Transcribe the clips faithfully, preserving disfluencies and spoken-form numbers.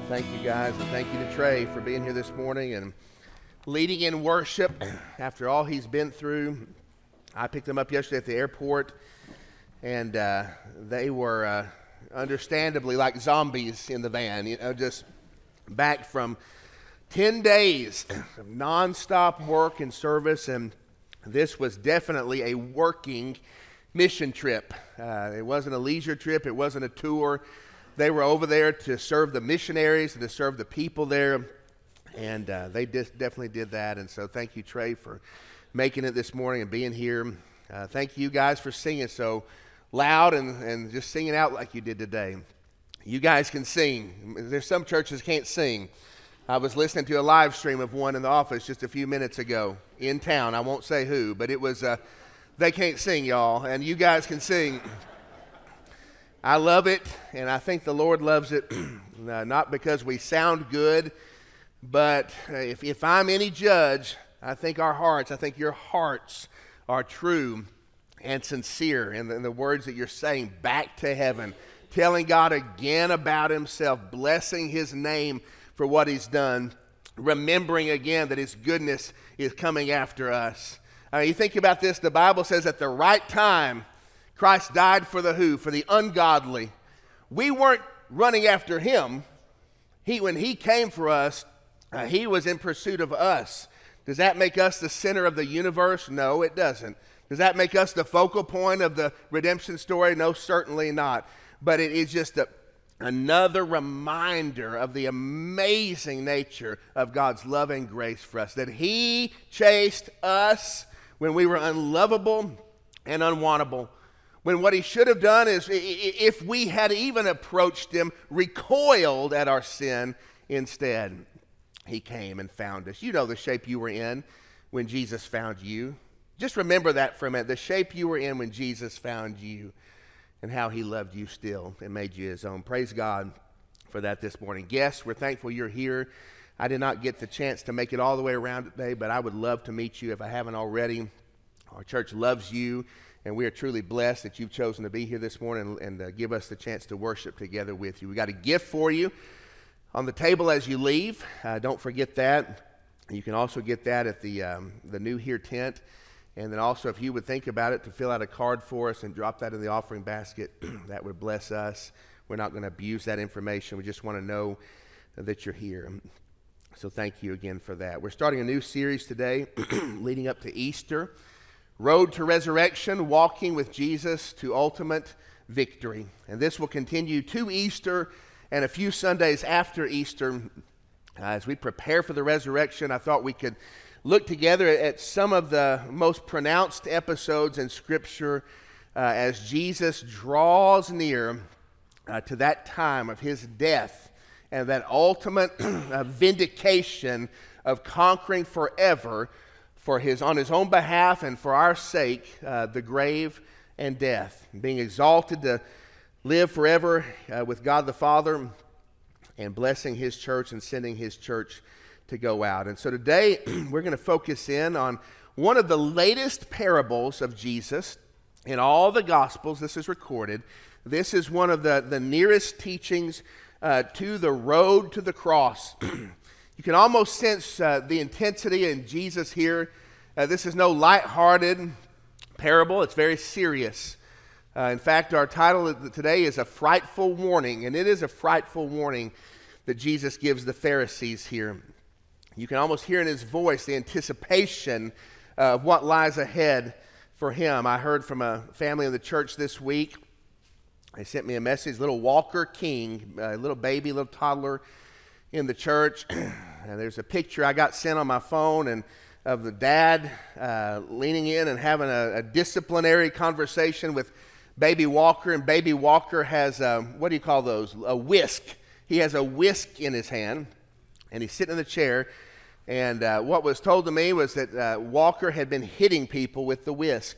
Thank you guys, and thank you to Trey for being here this morning and leading in worship after all he's been through. I picked him up yesterday at the airport, and uh, they were uh, understandably like zombies in the van, you know, just back from ten days of nonstop work and service, and this was definitely a working mission trip. Uh, it wasn't a leisure trip. It wasn't a tour. They were over there to serve the missionaries and to serve the people there, and uh, they just definitely did that. And so thank you, Trey, for making it this morning and being here. Uh, thank you guys for singing so loud and, and just singing out like you did today. You guys can sing. There's some churches can't sing. I was listening to a live stream of one in the office just a few minutes ago in town. I won't say who, but it was, uh, they can't sing, y'all, and you guys can sing. I love it, and I think the Lord loves it, uh, not because we sound good, but uh, if, if I'm any judge, I think our hearts, I think your hearts are true and sincere in the, in the words that you're saying back to heaven, telling God again about himself, blessing his name for what he's done, remembering again that his goodness is coming after us. Uh, you think about this, the Bible says at the right time, Christ died for the who? For the ungodly. We weren't running after him. He, when he came for us, uh, he was in pursuit of us. Does that make us the center of the universe? No, it doesn't. Does that make us the focal point of the redemption story? No, certainly not. But it is just a, another reminder of the amazing nature of God's love and grace for us, that he chased us when we were unlovable and unwantable. When what he should have done is, if we had even approached him, recoiled at our sin, instead, he came and found us. You know the shape you were in when Jesus found you. Just remember that for a minute, the shape you were in when Jesus found you and how he loved you still and made you his own. Praise God for that this morning. Guests, we're thankful you're here. I did not get the chance to make it all the way around today, but I would love to meet you if I haven't already. Our church loves you. And we are truly blessed that you've chosen to be here this morning and, and uh, give us the chance to worship together with you. We got a gift for you on the table as you leave. Uh, don't forget that. You can also get that at the um, the New Here tent. And then also, if you would think about it, to fill out a card for us and drop that in the offering basket, that would bless us. We're not going to abuse that information. We just want to know that you're here. So thank you again for that. We're starting a new series today leading up to Easter. Road to Resurrection, Walking with Jesus to Ultimate Victory. And this will continue to Easter and a few Sundays after Easter. Uh, as we prepare for the resurrection, I thought we could look together at some of the most pronounced episodes in Scripture uh, as Jesus draws near uh, to that time of his death and that ultimate uh, vindication of conquering forever for his, on his own behalf and for our sake, uh, the grave and death, being exalted to live forever uh, with God the Father and blessing his church and sending his church to go out. And so today we're going to focus in on one of the latest parables of Jesus in all the Gospels. This is recorded. This is one of the, the nearest teachings uh, to the road to the cross. You can almost sense uh, the intensity in Jesus here. Uh, this is no lighthearted parable. It's very serious. Uh, in fact, our title today is A Frightful Warning, and it is a frightful warning that Jesus gives the Pharisees here. You can almost hear in his voice the anticipation uh, of what lies ahead for him. I heard from a family in the church this week. They sent me a message, little Walker King, a little baby, little toddler in the church. And there's a picture I got sent on my phone and of the dad uh, leaning in and having a, a disciplinary conversation with baby Walker. And baby Walker has, a, what do you call those, a whisk. He has a whisk in his hand, and he's sitting in the chair. And uh, what was told to me was that uh, Walker had been hitting people with the whisk.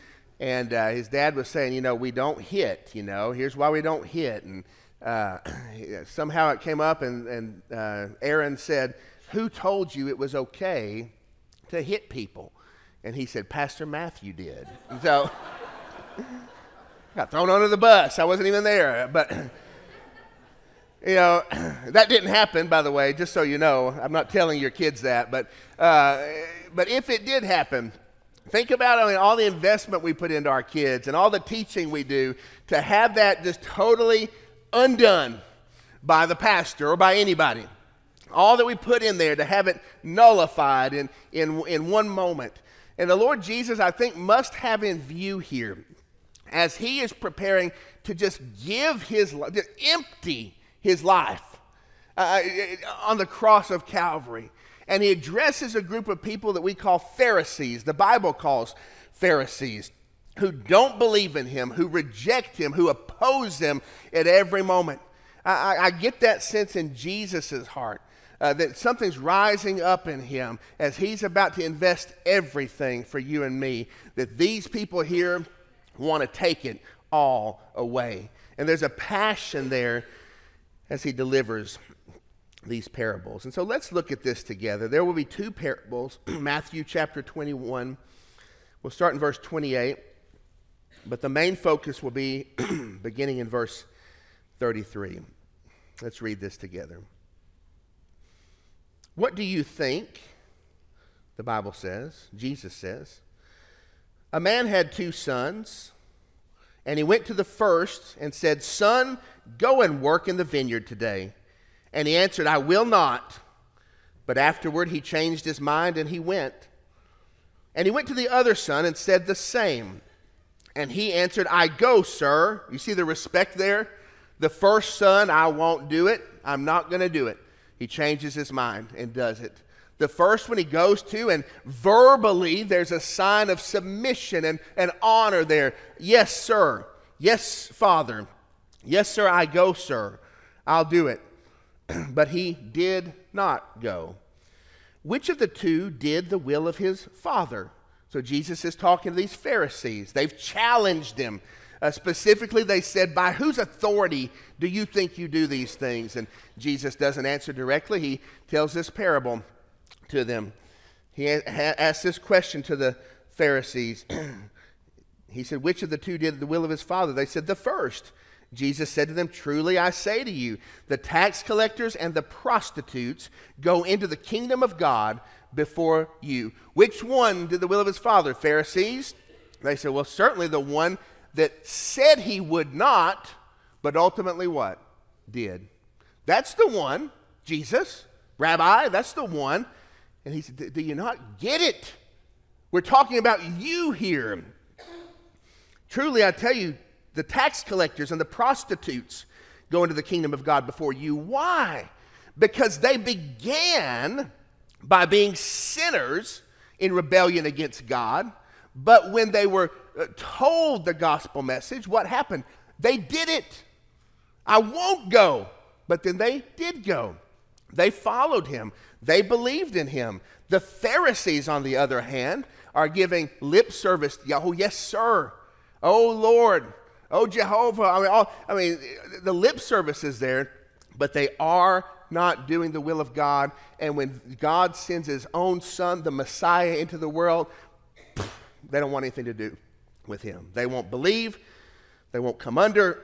And uh, his dad was saying, you know, we don't hit, you know, here's why we don't hit. And Uh, somehow it came up, and, and uh, Aaron said, who told you it was okay to hit people? And he said, Pastor Matthew did. And so got thrown under the bus. I wasn't even there. But You know, that didn't happen, by the way, just so you know. I'm not telling your kids that, but uh, but if it did happen, think about I mean, all the investment we put into our kids and all the teaching we do to have that just totally undone by the pastor or by anybody. All that we put in there to have it nullified in, in, in one moment. And the Lord Jesus, I think, must have in view here, as he is preparing to just give his life, to empty his life uh, on the cross of Calvary. And he addresses a group of people that we call Pharisees, the Bible calls Pharisees, who don't believe in him, who reject him, who oppose him at every moment. I, I get that sense in Jesus' heart, uh, that something's rising up in him as he's about to invest everything for you and me, that these people here want to take it all away. And there's a passion there as he delivers these parables. And so let's look at this together. There will be two parables, Matthew chapter twenty-one. We'll start in verse twenty-eight, but the main focus will be beginning in verse thirty-three. Let's read this together. What do you think? The Bible says, Jesus says, a man had two sons, and he went to the first and said, Son, go and work in the vineyard today. And he answered, I will not. But afterward he changed his mind and he went. And he went to the other son and said the same. And he answered, I go, sir. You see the respect there? The first son, I won't do it. I'm not going to do it. He changes his mind and does it. The first one he goes to, and verbally there's a sign of submission and, and honor there. Yes, sir. Yes, Father. Yes, sir, I go, sir. I'll do it. But he did not go. Which of the two did the will of his father? So Jesus is talking to these Pharisees. They've challenged him. Uh, specifically, they said, by whose authority do you think you do these things? And Jesus doesn't answer directly. He tells this parable to them. He ha- asks this question to the Pharisees. He said, which of the two did the will of his father? They said, the first. Jesus said to them, truly I say to you, the tax collectors and the prostitutes go into the kingdom of God before you. Which one did the will of his father? Pharisees? They said, well, certainly the one that said he would not, but ultimately what? Did. That's the one, Jesus, Rabbi, that's the one. And he said, do you not get it? We're talking about you here. Truly, I tell you, the tax collectors and the prostitutes go into the kingdom of God before you. Why? Because they began by being sinners in rebellion against God. But when they were told the gospel message, what happened? They did it. I won't go. But then they did go. They followed him. They believed in him. The Pharisees, on the other hand, are giving lip service to Yahweh. Yes, sir. Oh, Lord. Oh, Jehovah. I mean, all, I mean, the lip service is there, but they are not doing the will of God. And when God sends his own son, the Messiah, into the world, they don't want anything to do with him. They won't believe. They won't come under.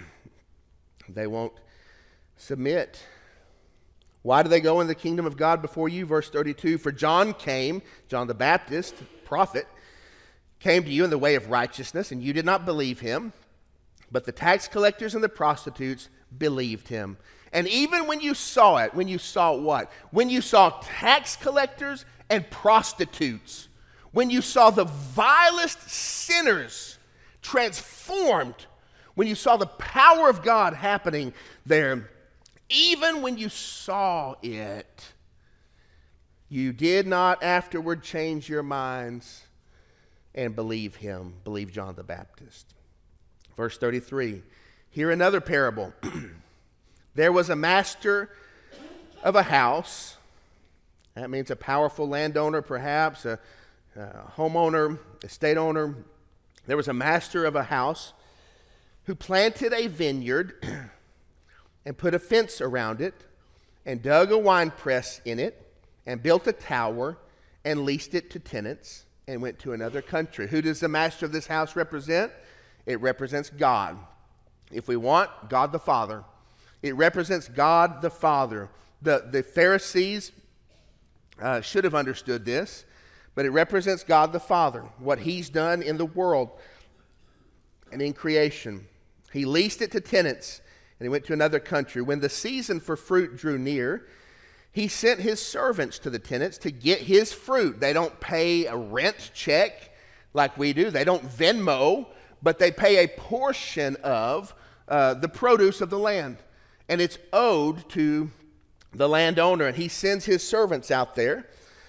They won't submit. Why do they go in the kingdom of God before you? Verse thirty-two, for John came, John the Baptist, prophet, came to you in the way of righteousness, and you did not believe him. But the tax collectors and the prostitutes believed him. And even when you saw it, when you saw what? When you saw tax collectors and prostitutes, when you saw the vilest sinners transformed, when you saw the power of God happening there, even when you saw it, you did not afterward change your minds and believe him, believe John the Baptist. Verse thirty-three, hear another parable. There was a master of a house. That means a powerful landowner, perhaps, a, a homeowner, estate owner. There was a master of a house who planted a vineyard and put a fence around it and dug a winepress in it and built a tower and leased it to tenants and went to another country. Who does the master of this house represent? It represents God. If we want, God the Father. It represents God the Father. The, the Pharisees uh, should have understood this, but it represents God the Father, what he's done in the world and in creation. He leased it to tenants, and he went to another country. When the season for fruit drew near, he sent his servants to the tenants to get his fruit. They don't pay a rent check like we do. They don't Venmo, but they pay a portion of uh, the produce of the land. And it's owed to the landowner. And he sends his servants out there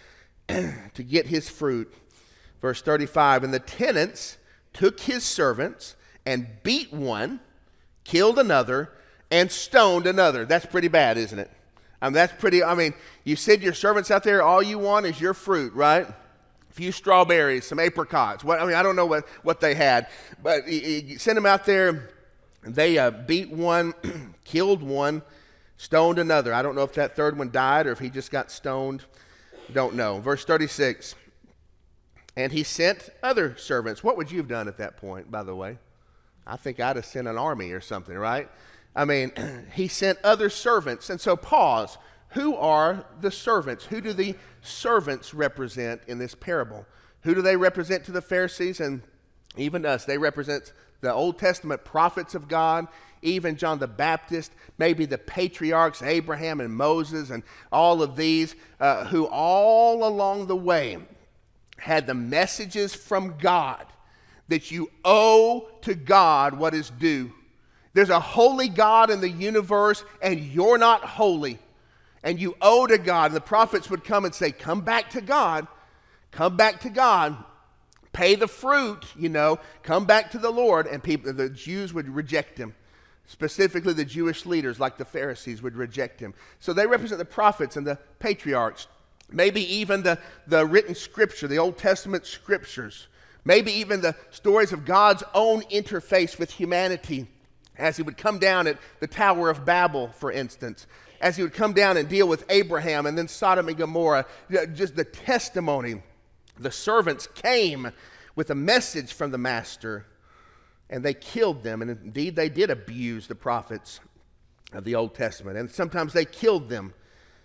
to get his fruit. Verse thirty-five, and the tenants took his servants and beat one, killed another, and stoned another. That's pretty bad, isn't it? I mean, that's pretty, I mean, you send your servants out there, all you want is your fruit, right? A few strawberries, some apricots. What, I mean, I don't know what, what they had, but you, you send them out there, they uh, beat one, killed one, stoned another. I don't know if that third one died or if he just got stoned. Don't know. Verse thirty-six, and he sent other servants. What would you have done at that point, by the way? I think I'd have sent an army or something, right? I mean, he sent other servants. And so pause. Who are the servants? Who do the servants represent in this parable? Who do they represent to the Pharisees and even us? They represent the Old Testament prophets of God, even John the Baptist, maybe the patriarchs, Abraham and Moses and all of these, uh, who all along the way had the messages from God that you owe to God what is due. There's a holy God in the universe, and you're not holy. And you owe to God. And the prophets would come and say, come back to God. Come back to God. Pay the fruit, you know. Come back to the Lord. And people, the Jews would reject him. Specifically, the Jewish leaders, like the Pharisees, would reject him. So they represent the prophets and the patriarchs. Maybe even the, the written scripture, the Old Testament scriptures. Maybe even the stories of God's own interface with humanity, as he would come down at the Tower of Babel, for instance, as he would come down and deal with Abraham and then Sodom and Gomorrah, just the testimony. The servants came with a message from the master, and they killed them. And indeed, they did abuse the prophets of the Old Testament, and sometimes they killed them.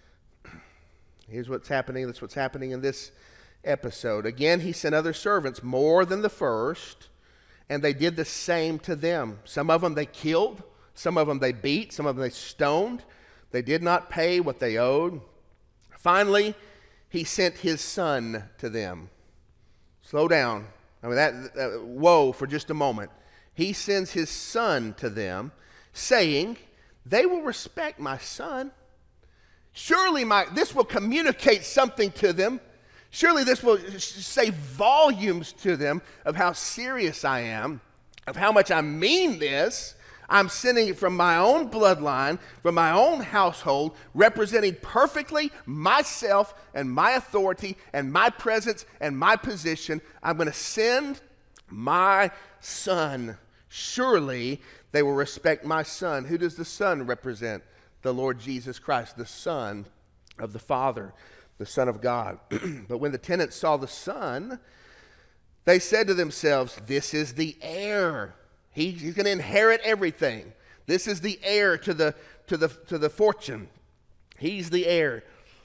Here's what's happening. That's what's happening in this episode. Again, he sent other servants, more than the first, and they did the same to them. Some of them they killed, some of them they beat, some of them they stoned. They did not pay what they owed. Finally, he sent his son to them. Slow down. I mean, that, uh, whoa, for just a moment. He sends his son to them, saying, they will respect my son. Surely my, this will communicate something to them. Surely this will say volumes to them of how serious I am, of how much I mean this. I'm sending it from my own bloodline, from my own household, representing perfectly myself and my authority and my presence and my position. I'm going to send my son. Surely they will respect my son. Who does the son represent? The Lord Jesus Christ, the Son of the Father, the Son of God. But when the tenants saw the son, they said to themselves, this is the heir. He, he's going to inherit everything. This is the heir to the, to the, to the fortune. He's the heir.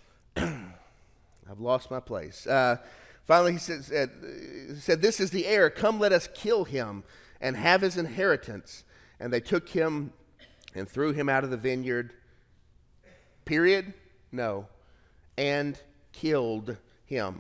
I've lost my place. Uh, finally, he said, said, said, this is the heir. Come, let us kill him and have his inheritance. And they took him and threw him out of the vineyard. Period? No. And killed him.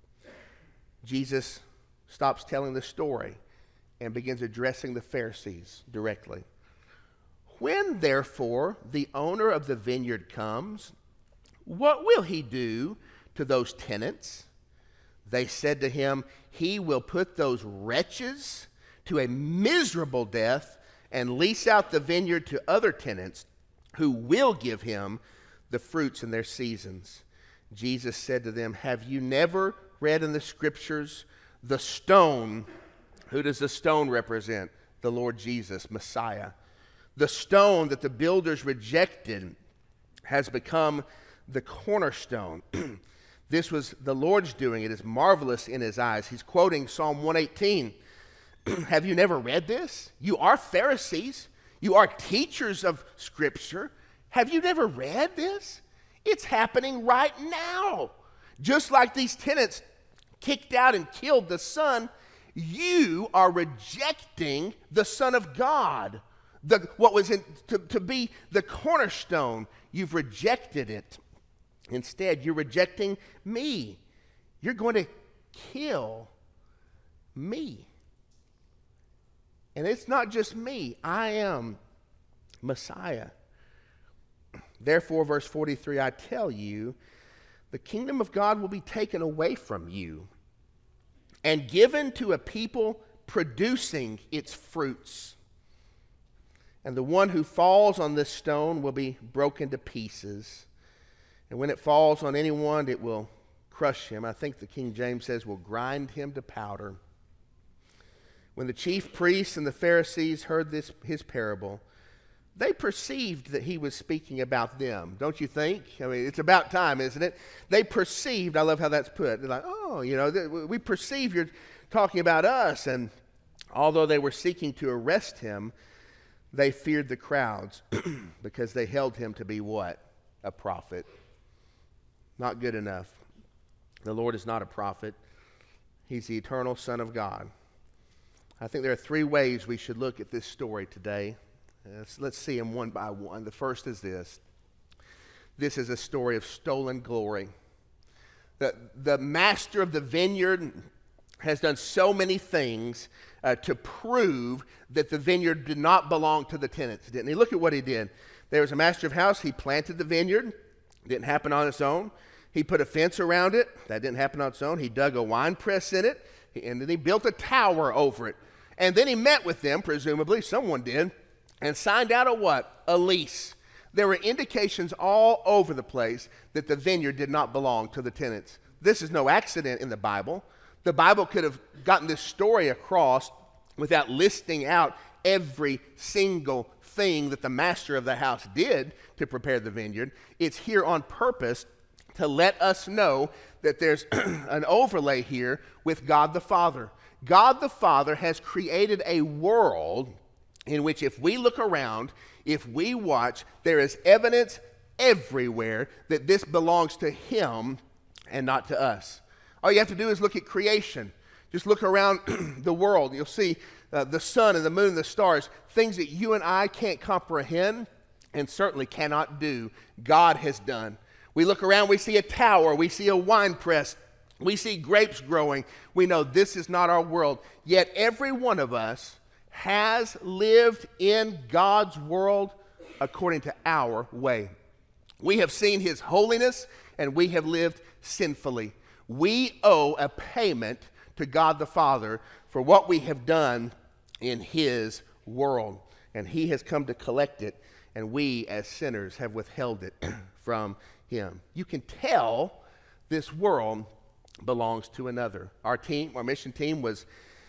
Jesus stops telling the story and begins addressing the Pharisees directly. When, therefore, the owner of the vineyard comes, what will he do to those tenants? They said to him, he will put those wretches to a miserable death and lease out the vineyard to other tenants who will give him the fruits in their seasons. Jesus said to them, have you never read in the scriptures the stone? Who does the stone represent? The Lord Jesus, Messiah. The stone that the builders rejected has become the cornerstone. This was the Lord's doing. It is marvelous in his eyes. He's quoting Psalm one eighteen. Have you never read this? You are Pharisees. You are teachers of Scripture. Have you never read this? It's happening right now. Just like these tenants kicked out and killed the Son, you are rejecting the Son of God. The, what was in, to, to be the cornerstone, you've rejected it. Instead, you're rejecting me. You're going to kill me. And it's not just me. I am Messiah. Therefore, verse forty-three, I tell you, the kingdom of God will be taken away from you and given to a people producing its fruits. And the one who falls on this stone will be broken to pieces. And when it falls on anyone, it will crush him. I think the King James says will grind him to powder. When the chief priests and the Pharisees heard this his parable, they perceived that he was speaking about them. Don't you think? I mean, it's about time, isn't it? They perceived, I love how that's put. They're like, oh, you know, we perceive you're talking about us. And although they were seeking to arrest him, they feared the crowds because they held him to be what? A prophet. Not good enough. The Lord is not a prophet. He's the eternal Son of God. I think there are three ways we should look at this story today. Let's, let's see them one by one. The first is this. This is a story of stolen glory. The, the master of the vineyard has done so many things uh, to prove that the vineyard did not belong to the tenants, didn't he? Look at what he did. There was a master of house. He planted the vineyard. It didn't happen on its own. He put a fence around it. That didn't happen on its own. He dug a wine press in it, and then he built a tower over it. And then he met with them, presumably, someone did, and signed out a what? A lease. There were indications all over the place that the vineyard did not belong to the tenants. This is no accident in the Bible. The Bible could have gotten this story across without listing out every single thing that the master of the house did to prepare the vineyard. It's here on purpose to let us know that there's an overlay here with God the Father. God the Father has created a world in which if we look around, if we watch, there is evidence everywhere that this belongs to Him and not to us. All you have to do is look at creation. Just look around the world. You'll see uh, the sun and the moon and the stars, things that you and I can't comprehend and certainly cannot do, God has done. We look around, we see a tower, we see a wine press, we see grapes growing. We know this is not our world. Yet every one of us has lived in God's world according to our way. We have seen His holiness and we have lived sinfully. We owe a payment to God the Father for what we have done in His world. And He has come to collect it, and we as sinners have withheld it from Him. You can tell this world belongs to another. Our team, our mission team was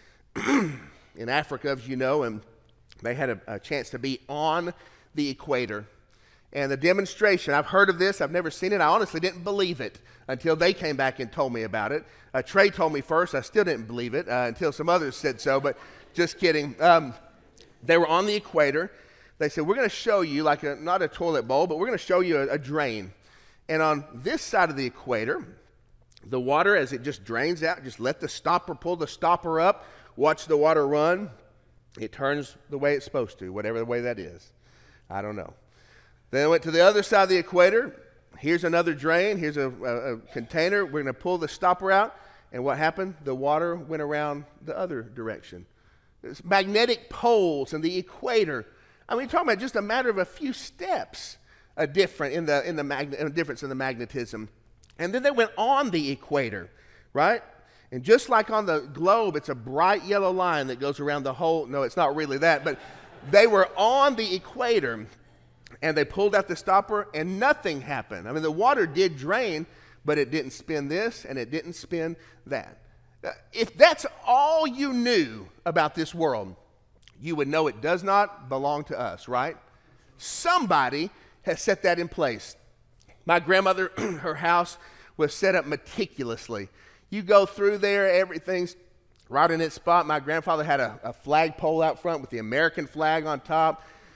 in Africa, as you know, and they had a, a chance to be on the equator. And the demonstration, I've heard of this, I've never seen it. I honestly didn't believe it until they came back and told me about it. Uh, Trey told me first. I still didn't believe it uh, until some others said so, but just kidding. Um, they were on the equator. They said, we're going to show you, like a, not a toilet bowl, but we're going to show you a, a drain. And on this side of the equator, the water, as it just drains out, just let the stopper, pull the stopper up, watch the water run. It turns the way it's supposed to, whatever the way that is. I don't know. Then I went to the other side of the equator. Here's another drain. Here's a, a, a container. We're going to pull the stopper out. And what happened? The water went around the other direction. It's magnetic poles and the equator. I mean, you're talking about just a matter of a few steps, a different in the in the magnet, a difference in the magnetism. And then they went on the equator, right? And just like on the globe, it's a bright yellow line that goes around the whole. No, it's not really that, but they were on the equator. And they pulled out the stopper, and nothing happened. I mean, the water did drain, but it didn't spin this, and it didn't spin that. If that's all you knew about this world, you would know it does not belong to us, right? Somebody has set that in place. My grandmother, her house was set up meticulously. You go through there, everything's right in its spot. My grandfather had a, a flagpole out front with the American flag on top.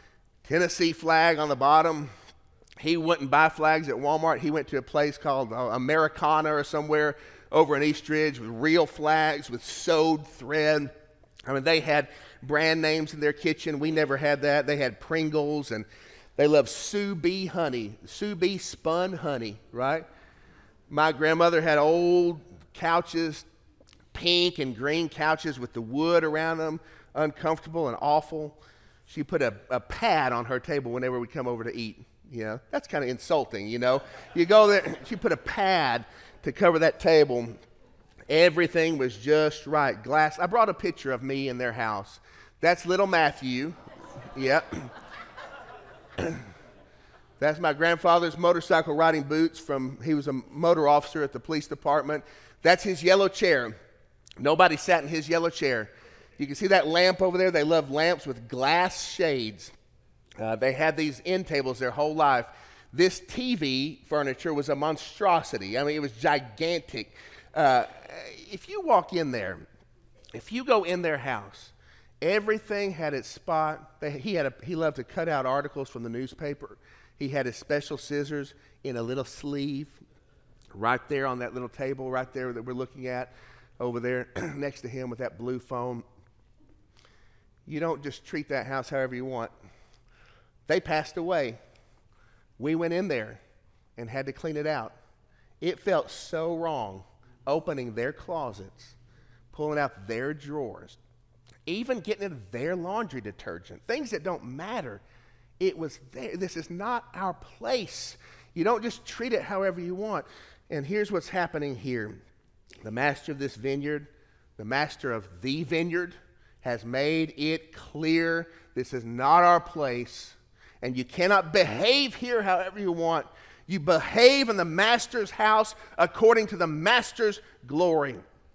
Tennessee flag on the bottom. He wouldn't buy flags at Walmart. He went to a place called uh, Americana or somewhere over in Eastridge with real flags with sewed thread. I mean, they had brand names in their kitchen. We never had that. They had Pringles, and they loved Sue Bee honey, Sue Bee spun honey, right? My grandmother had old couches, pink and green couches with the wood around them, uncomfortable and awful. She put a, a pad on her table whenever we come over to eat. You know, that's kind of insulting, you know. You go there, she put a pad to cover that table. Everything was just right. Glass. I brought a picture of me in their house. That's little Matthew. Yep. That's my grandfather's motorcycle riding boots from, he was a motor officer at the police department. That's his yellow chair. Nobody sat in his yellow chair. You can see that lamp over there. They love lamps with glass shades. Uh, they had these end tables their whole life. This T V furniture was a monstrosity. I mean, it was gigantic. Uh, if you walk in there, if you go in their house, everything had its spot. They, he, had a, he loved to cut out articles from the newspaper. He had his special scissors in a little sleeve right there on that little table right there that we're looking at over there next to him with that blue foam. You don't just treat that house however you want. They passed away. We went in there and had to clean it out. It felt so wrong opening their closets, pulling out their drawers, even getting into their laundry detergent, things that don't matter. It was there. This is not our place. You don't just treat it however you want. And here's what's happening here. The master of this vineyard, the master of the vineyard, has made it clear this is not our place. And you cannot behave here however you want. You behave in the master's house according to the master's glory.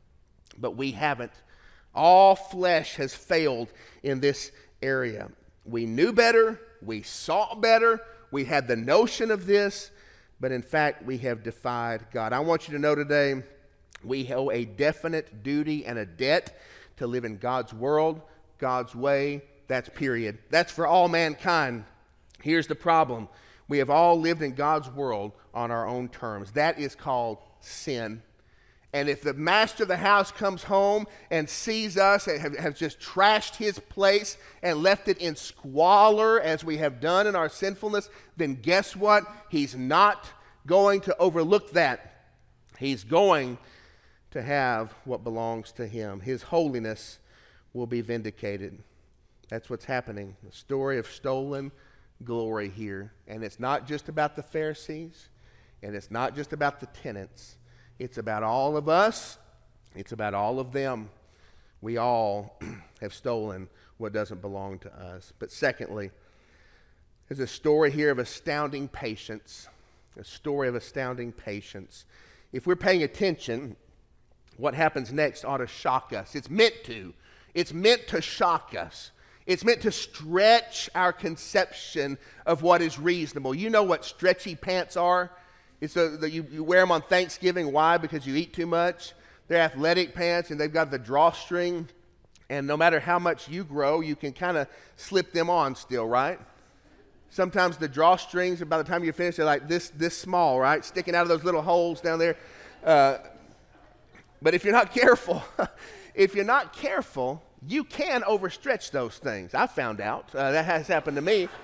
But we haven't. All flesh has failed in this area. We knew better. We saw better. We had the notion of this. But in fact, we have defied God. I want you to know today, we owe a definite duty and a debt to live in God's world, God's way. That's period. That's for all mankind. Here's the problem. We have all lived in God's world on our own terms. That is called sin. And if the master of the house comes home and sees us and have, have just trashed his place and left it in squalor as we have done in our sinfulness, then guess what? He's not going to overlook that. He's going to have what belongs to him. His holiness will be vindicated. That's what's happening. The story of stolen glory here. And it's not just about the Pharisees, and it's not just about the tenants. It's about all of us. It's about all of them. We all have stolen what doesn't belong to us. But secondly, there's a story here of astounding patience. A story of astounding patience. If we're paying attention, what happens next ought to shock us. It's meant to. It's meant to shock us. It's meant to stretch our conception of what is reasonable. You know what stretchy pants are? It's a, the, you, you wear them on Thanksgiving. Why? Because you eat too much. They're athletic pants, and they've got the drawstring. And no matter how much you grow, you can kind of slip them on still, right? Sometimes the drawstrings, by the time you finish, they're like this, this small, right? Sticking out of those little holes down there. Uh, but if you're not careful, if you're not careful, you can overstretch those things. I found out. Uh, that has happened to me.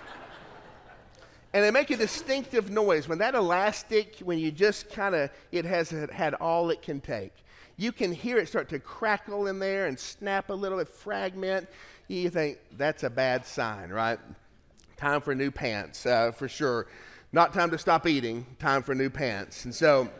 And they make a distinctive noise. When that elastic, when you just kind of, it has had all it can take. You can hear it start to crackle in there and snap a little bit, fragment. You think, that's a bad sign, right? Time for new pants, uh, for sure. Not time to stop eating, time for new pants. And so,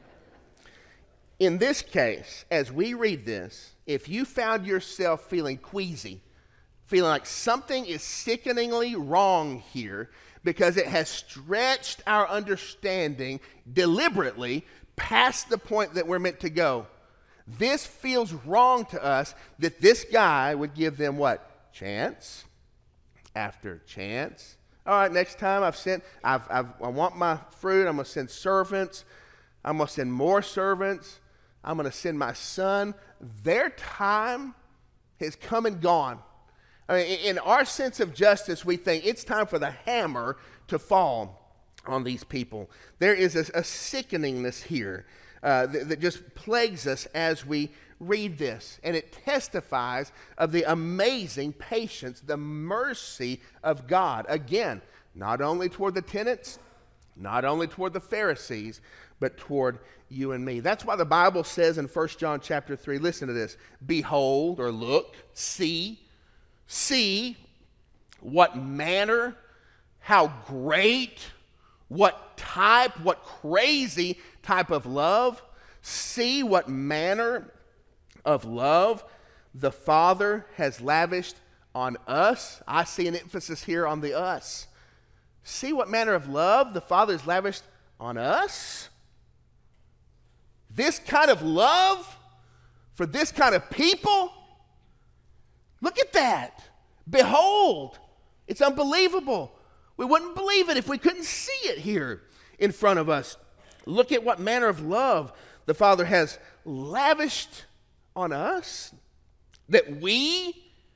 in this case, as we read this, if you found yourself feeling queasy, feeling like something is sickeningly wrong here because it has stretched our understanding deliberately past the point that we're meant to go, this feels wrong to us that this guy would give them what? Chance after chance. All right, next time I've sent, I've, I've, I want my fruit. I'm going to send servants. I'm going to send more servants. I'm going to send my son. Their time has come and gone. I mean, in our sense of justice, we think it's time for the hammer to fall on these people. There is a, a sickeningness here uh, that, that just plagues us as we read this. And it testifies of the amazing patience, the mercy of God. Again, not only toward the tenants, not only toward the Pharisees, but toward you and me. That's why the Bible says in First John chapter three, listen to this, behold or look, see, see what manner, how great, what type, what crazy type of love. See what manner of love the Father has lavished on us. I see an emphasis here on the us. See what manner of love the Father has lavished on us. This kind of love for this kind of people. Look at that. Behold, it's unbelievable. We wouldn't believe it if we couldn't see it here in front of us. Look at what manner of love the Father has lavished on us, that we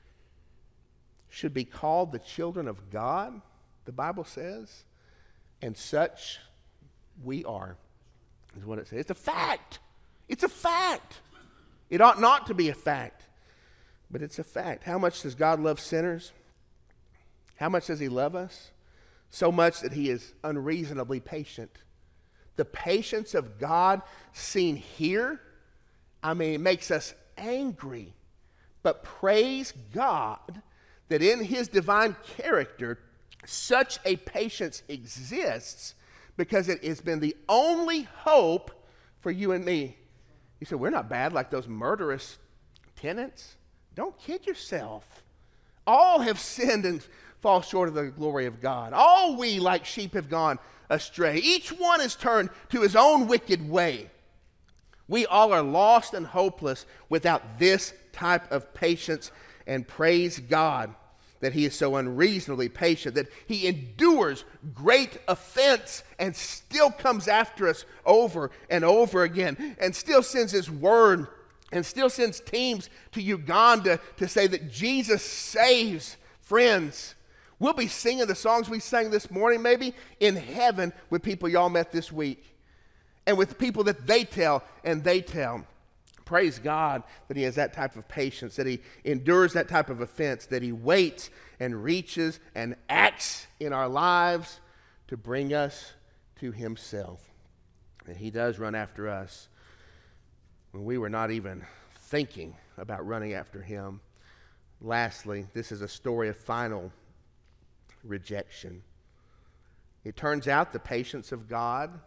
should be called the children of God, the Bible says, and such we are, is what it says. It's a fact. It's a fact. It ought not to be a fact, but it's a fact. How much does God love sinners? How much does he love us? So much that he is unreasonably patient. The patience of God seen here, I mean, it makes us angry. But praise God that in his divine character, such a patience exists because it has been the only hope for you and me. You said, we're not bad like those murderous tenants. Don't kid yourself. All have sinned and fall short of the glory of God. All we like sheep have gone astray. Each one has turned to his own wicked way. We all are lost and hopeless without this type of patience, and praise God that he is so unreasonably patient, that he endures great offense and still comes after us over and over again, and still sends his word, and still sends teams to Uganda to say that Jesus saves. Friends, we'll be singing the songs we sang this morning maybe in heaven with people y'all met this week, and with people that they tell and they tell. Praise God that he has that type of patience, that he endures that type of offense, that he waits and reaches and acts in our lives to bring us to himself. And he does run after us when we were not even thinking about running after him. Lastly, this is a story of final rejection. It turns out the patience of God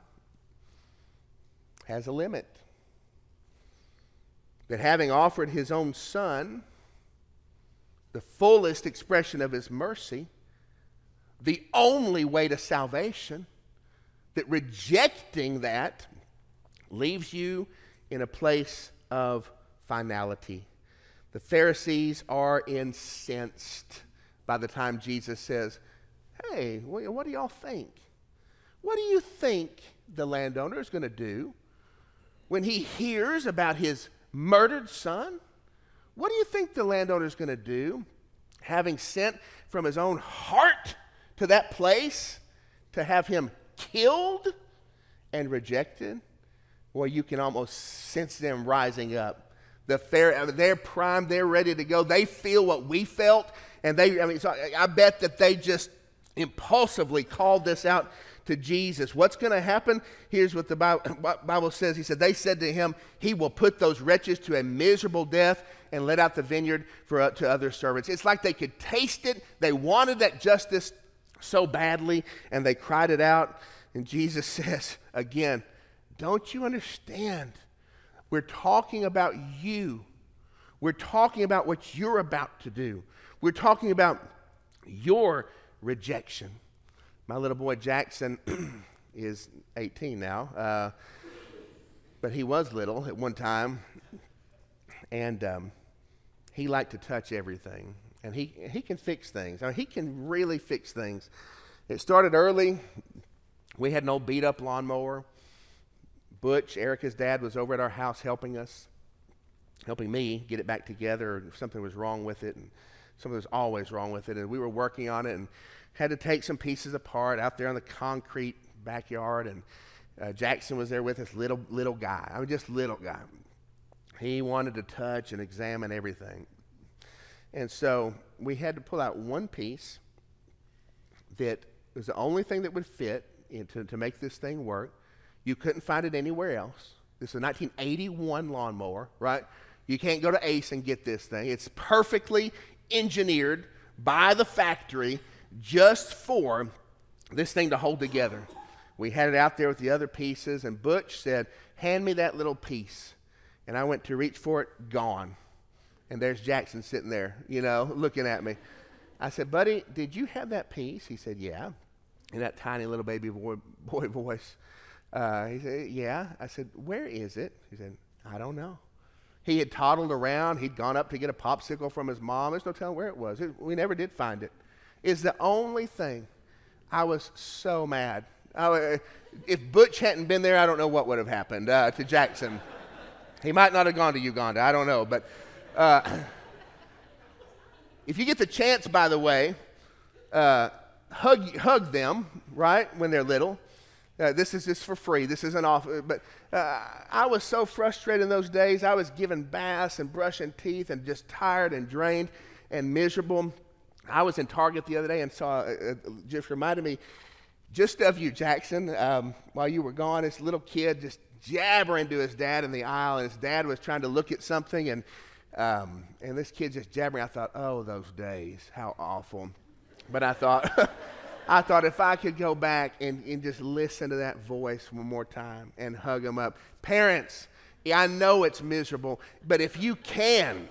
has a limit. That having offered his own son, the fullest expression of his mercy, the only way to salvation, that rejecting that leaves you in a place of finality. The Pharisees are incensed by the time Jesus says, hey, what do y'all think? What do you think the landowner is going to do when he hears about his murdered son? What do you think the landowner is going to do, having sent from his own heart to that place to have him killed and rejected? Well, you can almost sense them rising up. The fair, they're primed, they're ready to go. They feel what we felt, and they, I mean, so I bet that they just impulsively called this out to Jesus. What's going to happen? Here's what the Bible says. He said, they said to him, he will put those wretches to a miserable death and let out the vineyard for uh, to other servants. It's like they could taste it. They wanted that justice so badly, and they cried it out. And Jesus says, again, don't you understand? We're talking about you. We're talking about what you're about to do. We're talking about your rejection. My little boy Jackson is eighteen now, uh, but he was little at one time, and um, he liked to touch everything, and he, he can fix things. I mean, he can really fix things. It started early. We had an old beat-up lawnmower. Butch, Erica's dad, was over at our house helping us, helping me get it back together if something was wrong with it. And Something was always wrong with it, and we were working on it and had to take some pieces apart out there in the concrete backyard, and uh, Jackson was there with us, little, little guy. I mean, just little guy. He wanted to touch and examine everything. And so we had to pull out one piece that was the only thing that would fit into, to make this thing work. You couldn't find it anywhere else. This is a nineteen eighty-one lawnmower, right? You can't go to Ace and get this thing. It's perfectly engineered by the factory just for this thing to hold together. We had it out there with the other pieces, and Butch said, hand me that little piece. And I went to reach for it, gone. And there's Jackson sitting there, you know, looking at me. I said, buddy, did you have that piece? He said, yeah. In that tiny little baby boy, boy voice. Uh, he said, yeah. I said, where is it? He said, I don't know. He had toddled around. He'd gone up to get a popsicle from his mom. There's no telling where it was. It, we never did find it. It's the only thing. I was so mad. I, if Butch hadn't been there, I don't know what would have happened uh, to Jackson. He might not have gone to Uganda. I don't know. But uh, if you get the chance, by the way, uh, hug, hug them, right, when they're little. Uh, this is just for free. This isn't off. But uh, I was so frustrated in those days. I was giving baths and brushing teeth and just tired and drained and miserable. I was in Target the other day and saw, uh, just reminded me just of you, Jackson. Um, while you were gone, this little kid just jabbering to his dad in the aisle, and his dad was trying to look at something, and um, and this kid just jabbering. I thought, oh, those days, how awful. But I thought, I thought if I could go back and, and just listen to that voice one more time and hug him up. Parents, I know it's miserable, but if you can,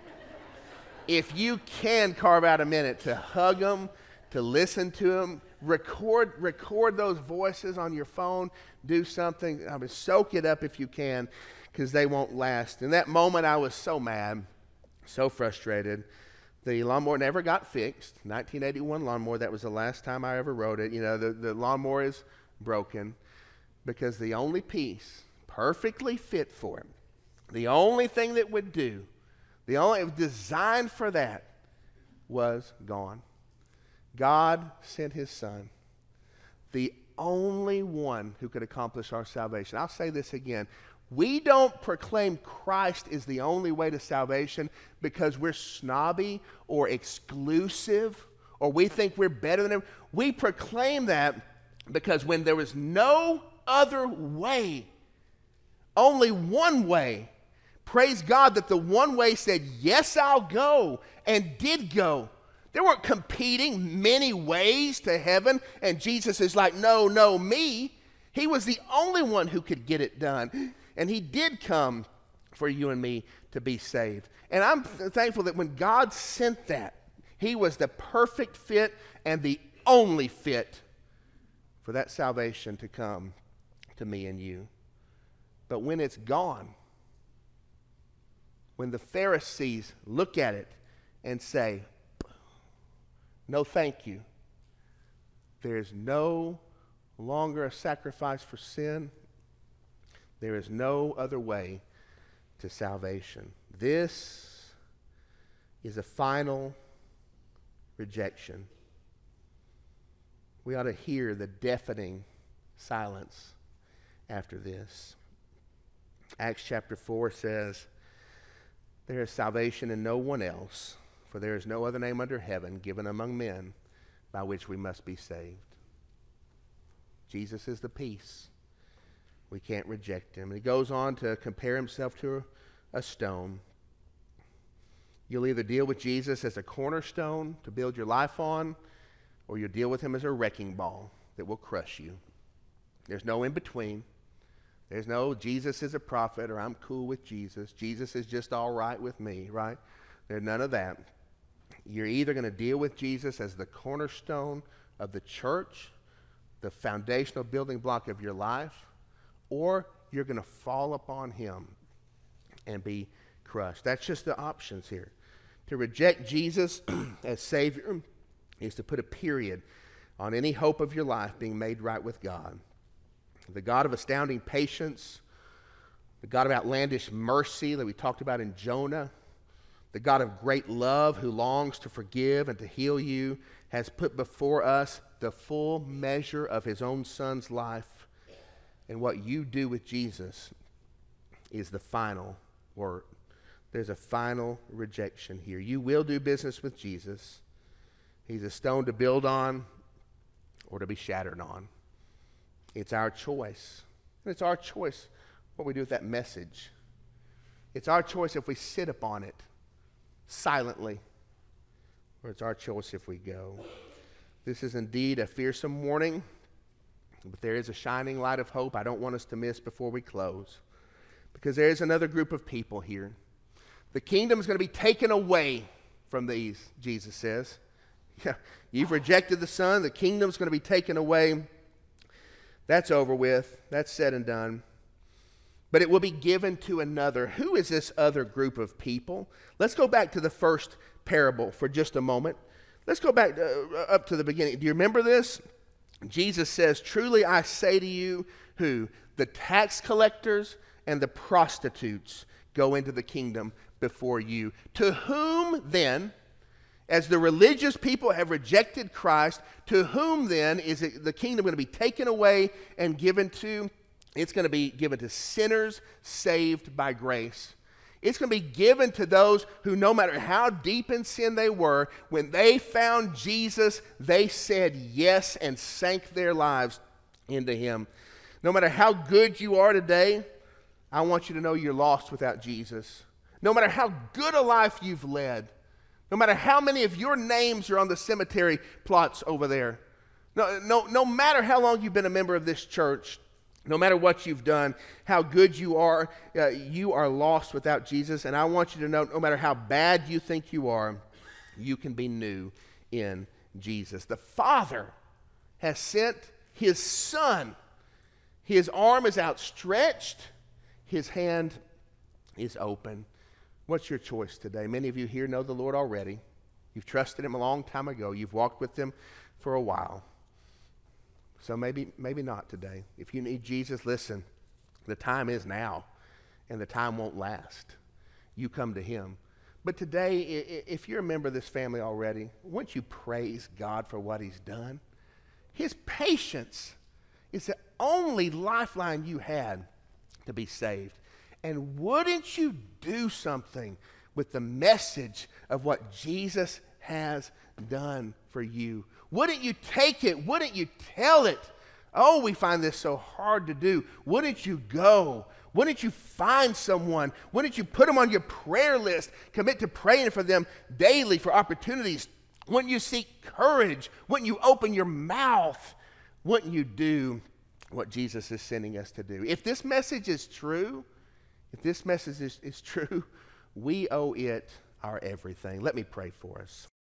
if you can carve out a minute to hug them, to listen to them, record record those voices on your phone, do something. I mean, soak it up if you can, because they won't last. In that moment, I was so mad, so frustrated. The lawnmower never got fixed. nineteen eighty-one lawnmower, that was the last time I ever rode it. You know, the, the lawnmower is broken because the only piece perfectly fit for it, the only thing that would do, the only designed for that, was gone. God sent his son, the only one who could accomplish our salvation. I'll say this again. We don't proclaim Christ is the only way to salvation because we're snobby or exclusive or we think we're better than him. We proclaim that because when there was no other way, only one way, praise God that the one way said, yes, I'll go, and did go. There weren't competing many ways to heaven, and Jesus is like, no, no, me. He was the only one who could get it done. And he did come for you and me to be saved. And I'm thankful that when God sent that, he was the perfect fit and the only fit for that salvation to come to me and you. But when it's gone, when the Pharisees look at it and say, no, thank you, there is no longer a sacrifice for sin. There is no other way to salvation. This is a final rejection. We ought to hear the deafening silence after this. Acts chapter four says, there is salvation in no one else, for there is no other name under heaven given among men by which we must be saved. Jesus is the peace. We can't reject him. And he goes on to compare himself to a stone. You'll either deal with Jesus as a cornerstone to build your life on, or you'll deal with him as a wrecking ball that will crush you. There's no in between. There's no Jesus is a prophet or I'm cool with Jesus. Jesus is just all right with me, right? There's none of that. You're either going to deal with Jesus as the cornerstone of the church, the foundational building block of your life, or you're going to fall upon him and be crushed. That's just the options here. To reject Jesus as Savior is to put a period on any hope of your life being made right with God. The God of astounding patience, the God of outlandish mercy that we talked about in Jonah, The God of great love, who longs to forgive and to heal you, has put before us the full measure of his own Son's life. And what you do with Jesus is the final word. There's a final rejection here. You will do business with Jesus. He's a stone to build on or to be shattered on. It's our choice. And it's our choice what we do with that message. It's our choice if we sit upon it silently, or it's our choice if we go. This is indeed a fearsome warning, but there is a shining light of hope I don't want us to miss before we close, because there is another group of people here. The kingdom is going to be taken away from these, Jesus says. Yeah, you've rejected the Son. The kingdom is going to be taken away. That's over with. That's said and done. But it will be given to another. Who is this other group of people? Let's go back to the first parable for just a moment. Let's go back uh, up to the beginning. Do you remember this? Jesus says, "Truly I say to you," who? "The tax collectors and the prostitutes go into the kingdom before you. To whom then," as the religious people have rejected Christ, "to whom then is it, the kingdom going to be taken away and given to?" It's going to be given to sinners saved by grace. It's going to be given to those who, no matter how deep in sin they were, when they found Jesus, they said yes and sank their lives into him. No matter how good you are today, I want you to know you're lost without Jesus. No matter how good a life you've led, no matter how many of your names are on the cemetery plots over there, no, no, no matter how long you've been a member of this church, no matter what you've done, how good you are, uh, you are lost without Jesus. And I want you to know, no matter how bad you think you are, you can be new in Jesus. The Father has sent his Son. His arm is outstretched. His hand is open. What's your choice today? Many of you here know the Lord already. You've trusted him a long time ago. You've walked with him for a while. So maybe, maybe not today. If you need Jesus, listen, the time is now, and the time won't last. You come to him. But today, if you're a member of this family already, wouldn't you praise God for what he's done? His patience is the only lifeline you had to be saved. And wouldn't you do something with the message of what Jesus has done for you? Wouldn't you take it? Wouldn't you tell it? Oh, we find this so hard to do. Wouldn't you go? Wouldn't you find someone? Wouldn't you put them on your prayer list? Commit to praying for them daily for opportunities. Wouldn't you seek courage? Wouldn't you open your mouth? Wouldn't you do what Jesus is sending us to do? If this message is true, if this message is, is true, we owe it our everything. Let me pray for us.